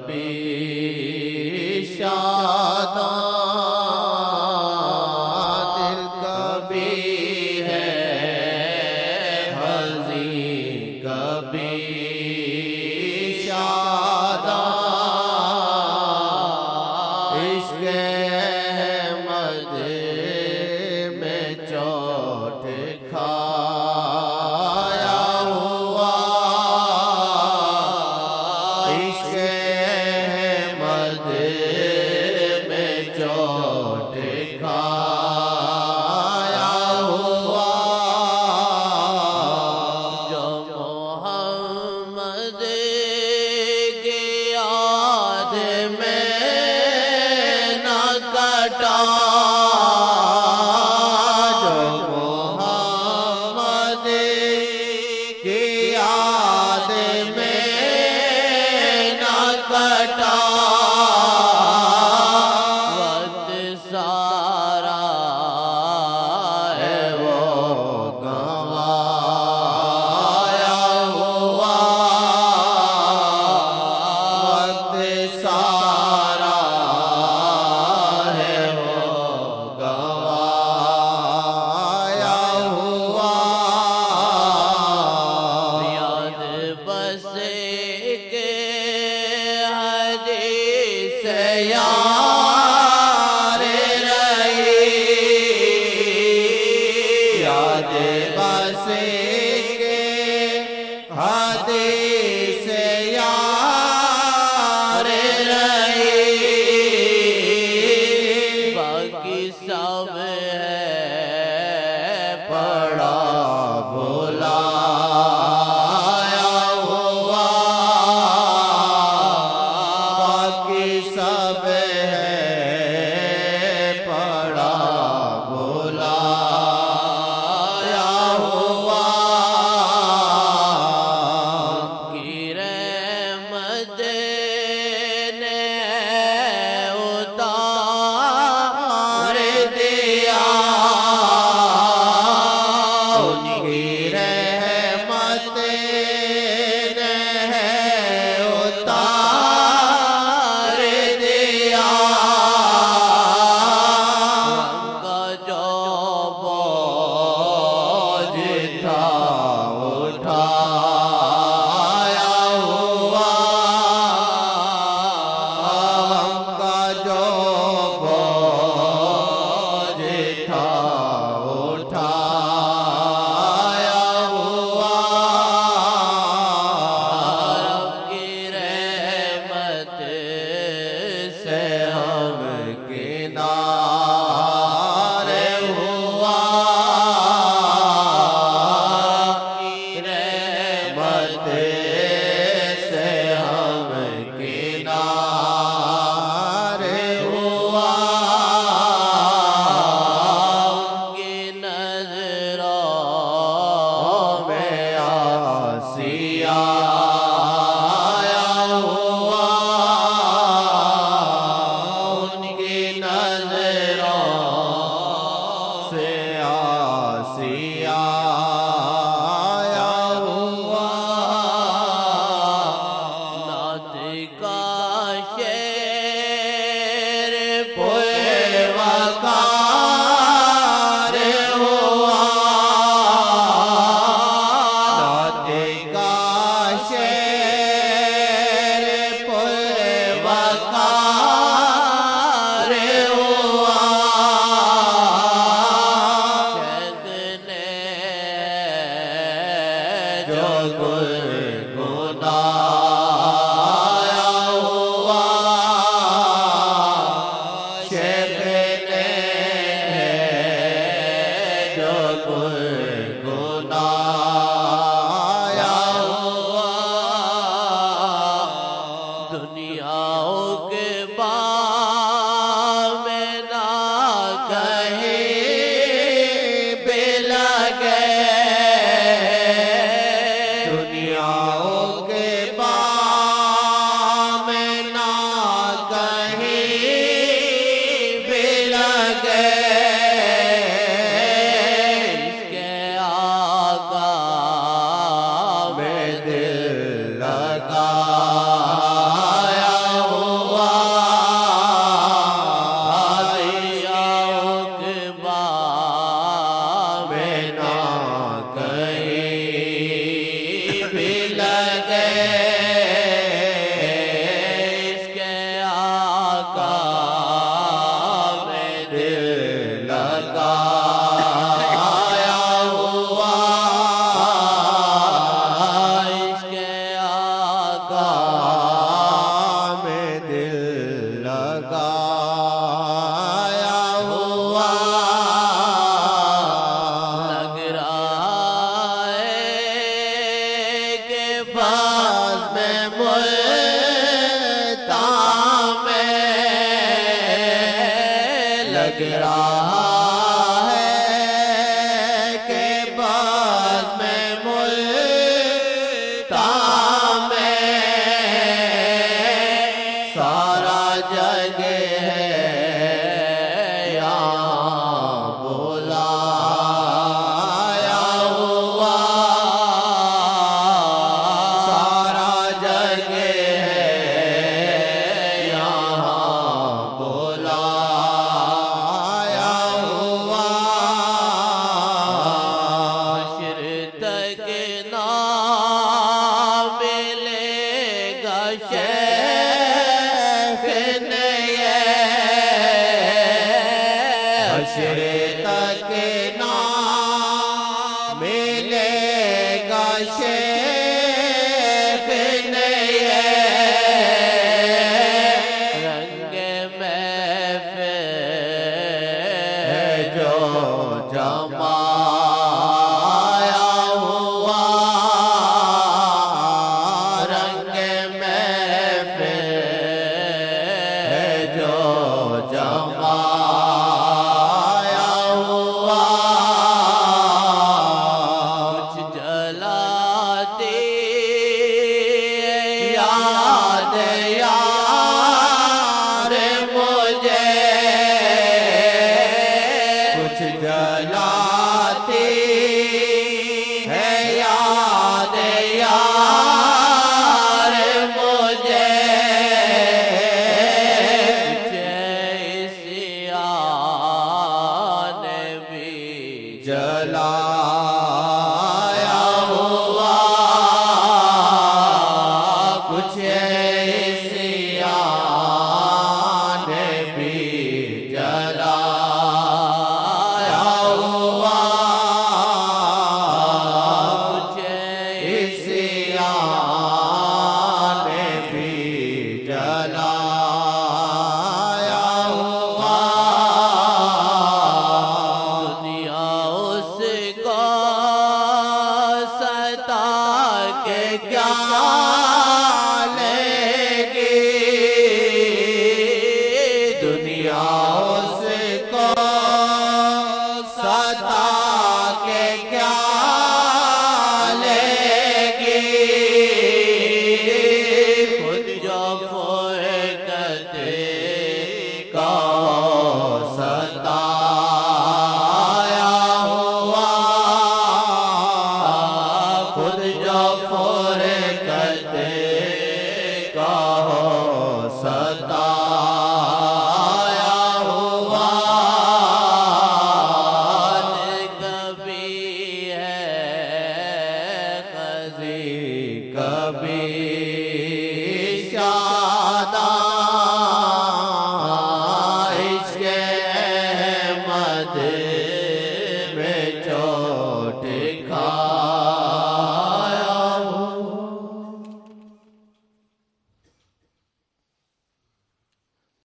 कभी शादां दिल कभी है हज़ीं कभी शादां इश्क़ अहमद में चोट खाया हुआ इश्क़ अहमद में चोट खाया हुआ जो मोहम्मद की याद में न कटा जो मोहम्मद की याद में न कटा वक्त सारा है वो गंवाया हुआ वक्त सारा है वो गंवाया हुआ याद बस के हदीस यार रही याद बस के हदीस यार रही बाकी सब है पड़ा भुलाया हुआ बाकी सब है पड़ा भुलाया हुआ की रहमत ने उतार दिया उनकी रहमत ने उतार दिया उनका जो बोझ था उठाया हुआ उनका जो बोझ था उठाया हुआ रब की रहमत से हम किनारे हुआ की रहमत से हम किनारे हुआ उनकी नज़रों में आसिया आया हुआ उनकी नज़रों से आसिया आया हुआ नात का शेर पुए वकार हुआ नात का शेर पुए वकार हुआ शेख ने जो गुनगुनाया हुआ शेख ने जो गुनगुनाया हुआ दुनियाओं के बाम में ना कहीं भी लगे दुनिया लग रहा है कि बस में मुल्तान में सारा जग है यहाँ बुलाया हुआ, सारा जग है यहाँ बुलाया हुआ। हश्र तक ना मिलेगा शेख नए, हश्र तक ना मिलेगा शेख नए, रंग महफ़िल जो जमाया हुआ, रंग महफ़िल जो जमाया हुआ। कुछ जलाती याद यार मुझे, कुछ जलाती है याद यार मुझे, सियान भी जलाया हुआ, कुछ सियान भी जलाया हुआ, कुछ सियान भी जलाया हुआ। दुनिया उसको सता के क्या लेगी, दुनिया उसको सता के क्या लेगी, खुद जो फुरकत का सताया हुआ, खुद जो फुरकत का सताया हुआ। कभी है ख़ज़ी कभी शादा, इश्क़ अहमद